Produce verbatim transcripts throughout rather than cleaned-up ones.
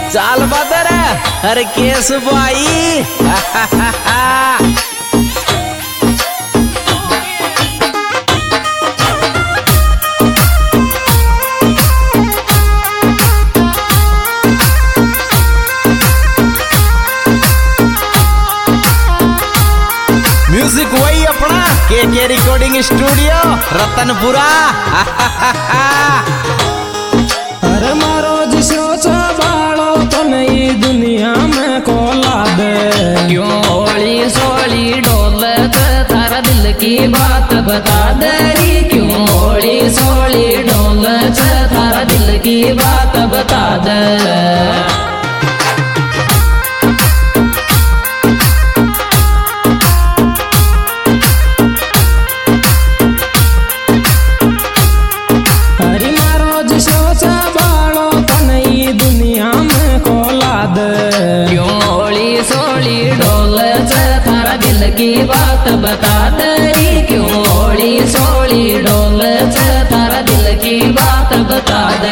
चाल बदर अरे केस भाई म्यूजिक वही अपना के के रिकॉर्डिंग स्टूडियो रतनपुरा। अरे मारो जिसरो बाड़ो तो नई दुनिया में कोला दे क्यों होली सोली डोल थारा दिल की बात बता दे क्यों होली सोली डोल थारा दिल की बात बता दे। की बात बता दे क्यों होली सोली डोल थारा दिल की बात बता दे।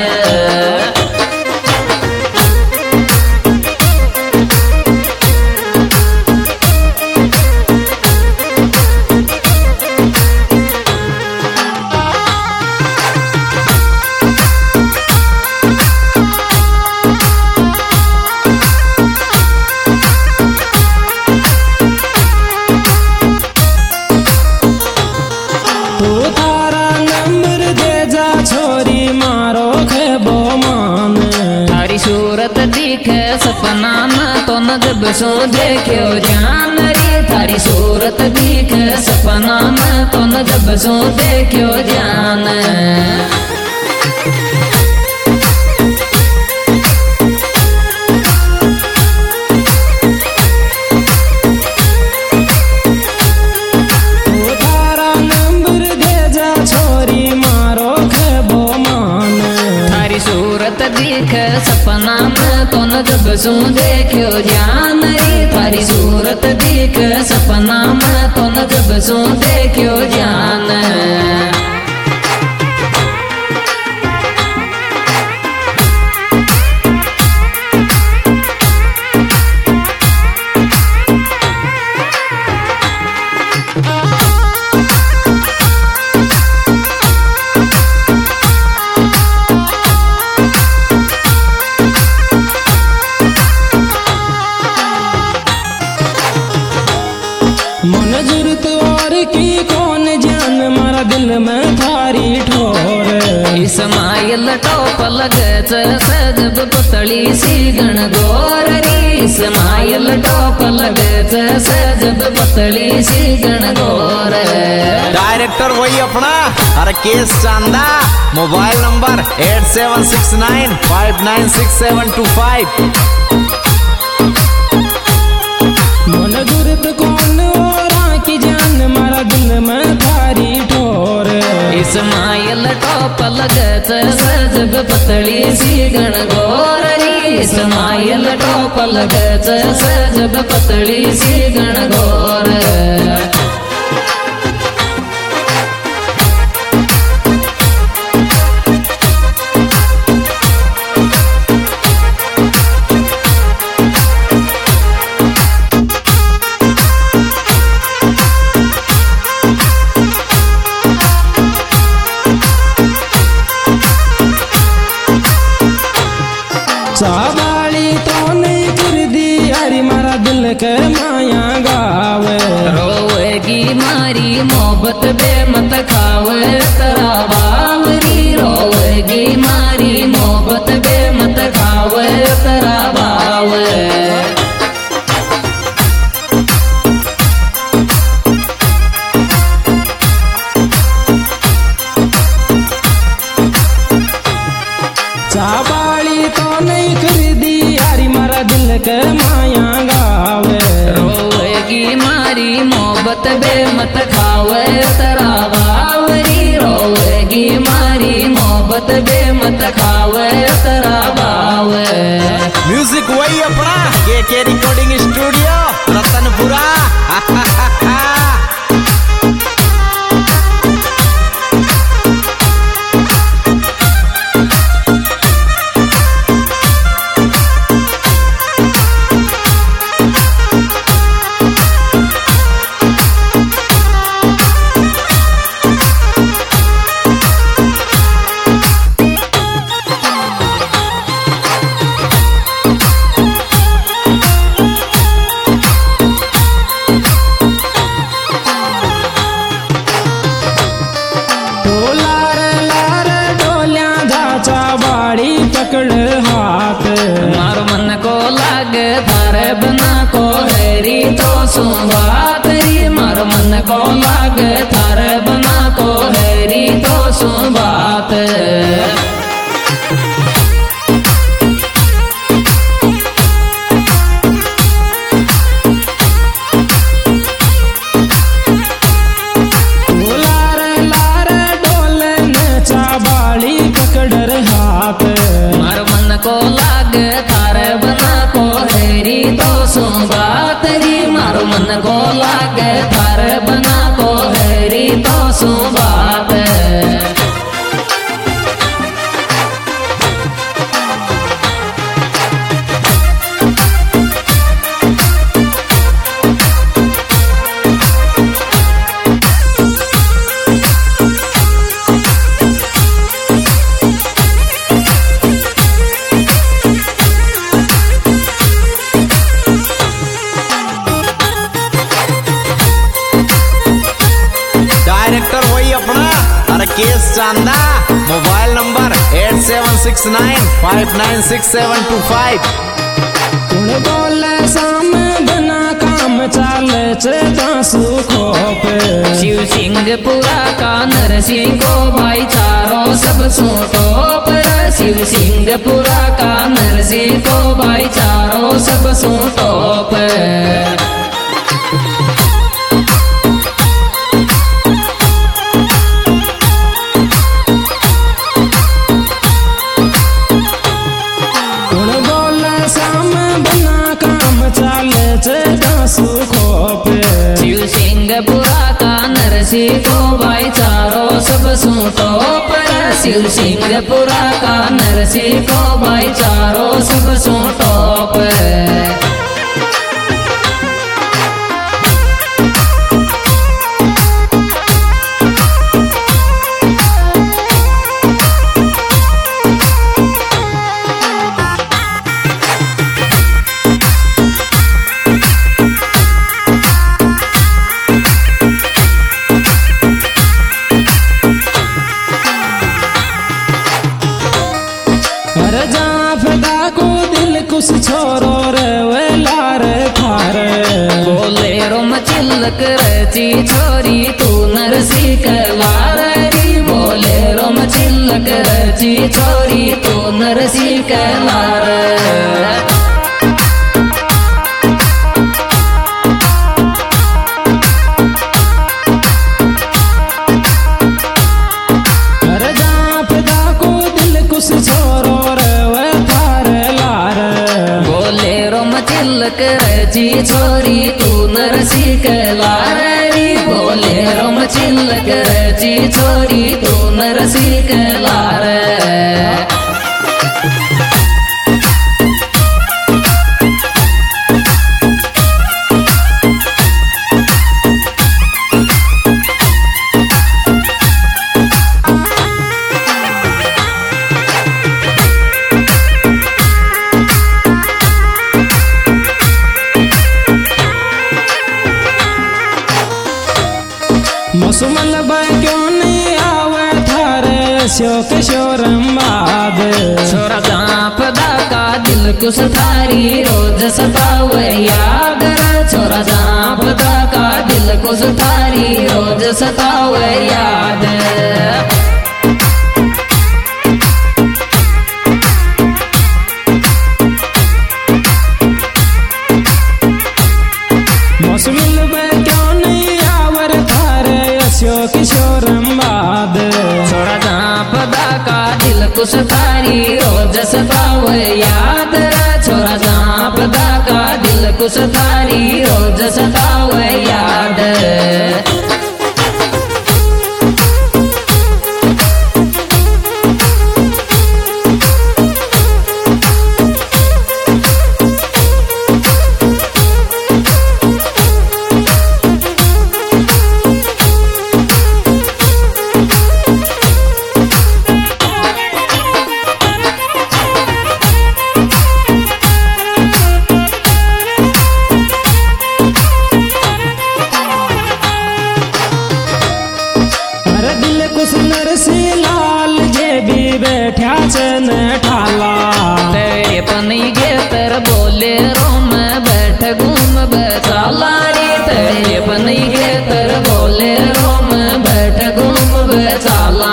सूरत दिखे सपना में तो न जब सो देखो जान रे थारी सूरत दिखे सपना में तो न जब सो देखो जान। सपना में तो न जब सू देखो जान रे थारी सूरत दिख सपना में तो न जब सू देखो जान। मन जरूरत और की कौन जान मारा दिल में थारी ठोर इस्माइल टोप लगे सजब पतली सी गण गोर इस्माइल टोप लगे सजब पतली सी गण गोर। डायरेक्टर वही अपना अरे केस चांदा mobile number eight seven six nine five nine six seven two five. मन जरूरत कौन और की जान मारा दिल में थारी ठोर इस्माइल टोप लगत सजब पतली सी गण गोर इस्माइल टोप लगत सजब पतली सी गण गोर। चाबाली तो नहीं कर दी अरे मारा दिल के माया गावे रोएगी मारी मोहब्बत बे मत खावे तरा बावरी रोएगी मारी मोहब्बत बे मत खावे तरा बावे। चाबाली तो नहीं कर दी यारी मारा दिल के माया गावे रोएगी मारी मोहब्बत बे मत खावे तरा बावरी रोएगी मारी मोहब्बत बे मत खावे तरा बावे। म्यूजिक वही अपना के के रिकॉर्डिंग स्टूडियो रतनपुरा। बात। मार मन को लागे थारे बना को हेरी तो सुन बात री। मार मन को लागे थारे बना को हेरी तो सुन बात। डायरेक्टर वही अपना अरे केस चांदा, mobile number eight seven six nine five nine six seven two five. कुण बोले साम बना काम चाले दासू खोप। शिव सिंह पुरा का नरसिंह को भाईचारो सब सोटो पर। शिव सिंह पुरा का नरसिंह को भाईचारो सब सोटो पर। शिव सिंह पुरा का नरसिंह को भाईचारो सब सूटो पर। शिव सिंह पुरा का नरसिंह को भाईचारो सब सूटो पर। कुछ छोरो रे वे लार थारे। बोले रोम चिल्लक रची छोरी तू नरसी कलार री। बोले रोम चिल्लक रची छोरी तू नरसी कलार। रची छोरी तू नरसी कलार री। बोले रोम चिल्लक रची छोरी तू नरसी कलार। मसुमल बाई क्यों नहीं आवे थारे शोक शोरमाद। छोरा जाप का दिल कुछ थारी रोज सतावे याद। छोरा जाप का दिल कुछ थारी रोज सतावे याद। मसुमल बाई क्यों नहीं आवर थारे किशोरमाद। छोड़ा जाप का दिल कुछ थारी रोज सतावे याद। छोड़ा जाप का दिल कुछ थारी रोज सतावे याद। बैठा चन ठाला। तेरे पनी गे तर बोले रोम बैठ घूम बैठाला रे। तेरे पनी गे तर बोले रोम बैठ घूम बैठाला।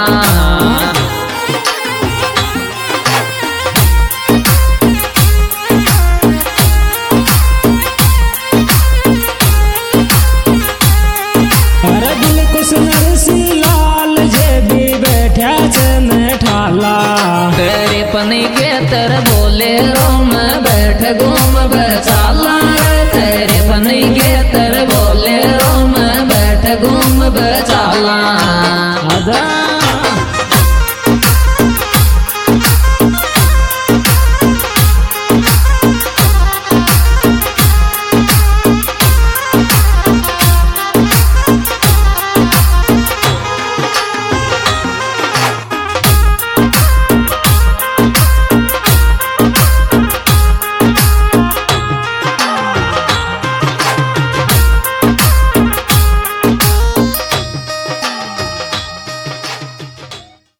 अरे दिल कुछ नरसी लाल जे भी बैठा चन ठाला। तेरे अपनी के तर बोले रोम बैठ घूम बचाला तेरे पनी के तर